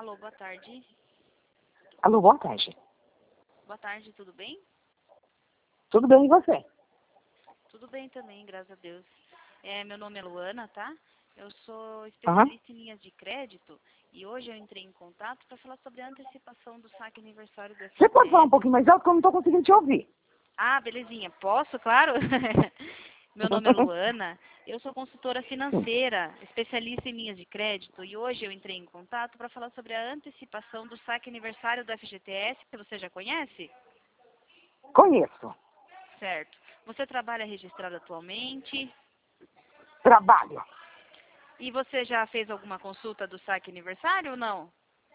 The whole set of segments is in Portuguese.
Alô, boa tarde. Alô, boa tarde. Boa tarde, tudo bem? Tudo bem e você? Tudo bem também, graças a Deus. Meu nome é Luana, tá? Eu sou Aham. especialista em linhas de crédito e hoje eu entrei em contato para falar sobre a antecipação do saque aniversário do Você pode falar um FGTS. pouquinho mais alto que eu não estou conseguindo te ouvir. Ah, belezinha. Posso? Claro. Meu nome é Luana, eu sou consultora Sim. financeira, especialista em linhas de crédito e hoje eu entrei em contato para falar sobre a antecipação do saque aniversário do FGTS, que você já conhece? Conheço. Certo. Você trabalha registrado atualmente? Trabalho. E você já fez alguma consulta do saque aniversário ou não?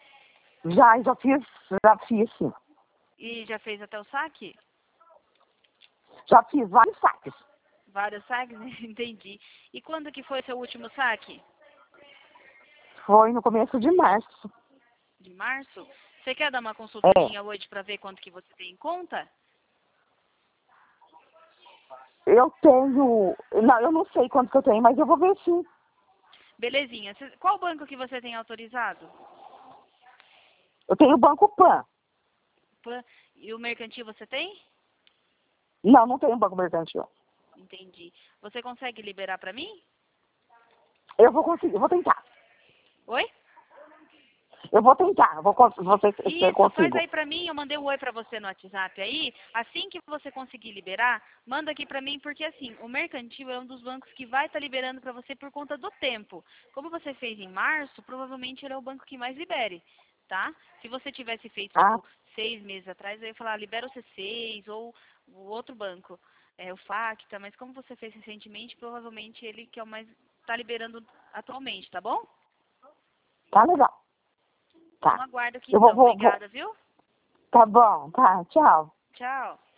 Já fiz sim. E já fez até o saque? Já fiz vários saques. Vários saques? Entendi. E quando que foi seu último saque? Foi no começo de março. De março? Você quer dar uma É. consultadinha hoje para ver quanto que você tem em conta? Eu tenho... Não, eu não sei quanto que eu tenho, mas eu vou ver sim. Belezinha. Qual banco que você tem autorizado? Eu tenho o Banco Pan. E o mercantil você tem? Não, não tenho Banco Mercantil. Entendi. Você consegue liberar para mim? Eu vou conseguir, eu vou tentar. Oi? Eu vou tentar, vou ver se eu Isso, faz consigo. aí pra mim, eu mandei um oi pra você no WhatsApp aí. Assim que você conseguir liberar, manda aqui pra mim, porque assim, o mercantil é um dos bancos que vai estar liberando pra você por conta do tempo. Como você fez em março, provavelmente ele é o banco que mais libere, tá? Se você tivesse feito, Ah, tipo, 6 meses atrás, eu ia falar, libera o C6 ou o outro banco, o Facta, mas como você fez recentemente, provavelmente ele que é o mais, tá liberando atualmente, tá bom? tá legal. Então Tá. aguardo aqui Eu então. vou. Obrigada, viu? Tá bom, tá. Tchau. Tchau.